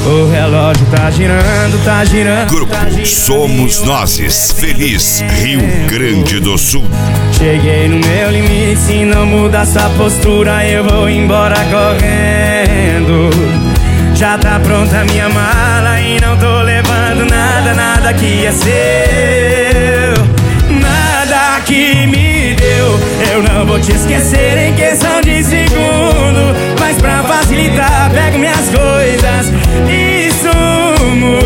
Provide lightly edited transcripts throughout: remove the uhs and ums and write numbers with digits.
O relógio tá girando, tá girando. Grupo Somos Nozes, Feliz, Rio Grande do Sul. Cheguei no meu limite, se não mudar essa postura eu vou embora correndo. Já tá pronta minha mala e não tô levando nada, nada que é seu. Nada que me deu, eu não vou te esquecer em questão de segundo. Mas pra facilitar, pego minhas coisas e sumo.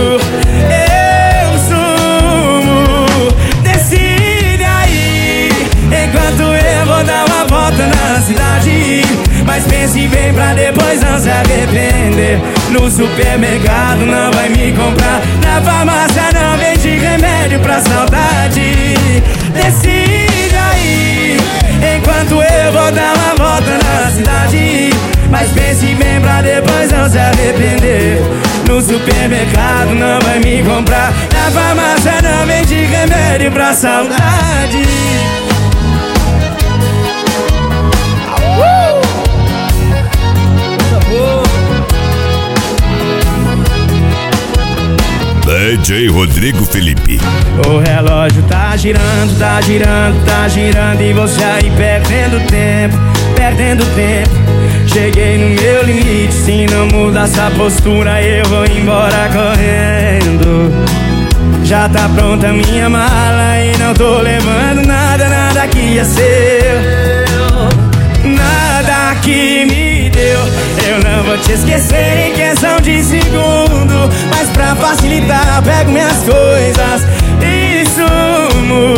Eu sumo. Decide aí, enquanto eu vou dar uma volta na cidade. Mas pense bem pra depois não se arrepender. No supermercado não vai me comprar, na farmácia não vende remédio pra saudade. Decide aí, enquanto eu vou dar uma volta na cidade. Mas pense bem pra depois não se arrepender. No supermercado não vai me comprar, na farmácia não vende remédio pra saudade. DJ Rodrigo Felipe. O relógio tá girando, tá girando, tá girando. E você aí perdendo tempo, perdendo tempo. Cheguei no meu limite, se não mudar essa postura eu vou embora correndo. Já tá pronta minha mala e não tô levando nada, nada que é seu. Nada que me deu, eu não vou te esquecer em questão de segundo. Mas pra facilitar, pego minhas coisas e sumo.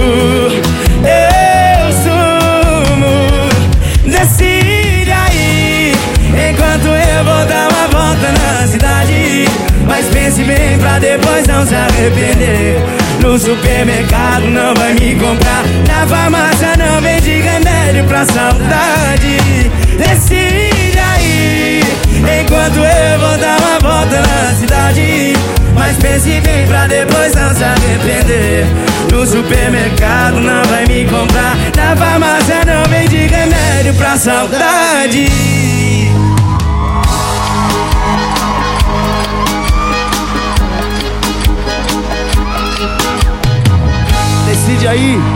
Eu sumo. Decide aí, enquanto eu vou dar uma volta na cidade. Mas pense bem pra depois não se arrepender. No supermercado não vai me comprar, na farmácia não vende remédio pra saudade. Decide aí, enquanto eu vou dar uma volta na cidade. Mas pense bem pra depois não se arrepender. No supermercado não vai me comprar, na farmácia não vende remédio pra saudade. Decide aí.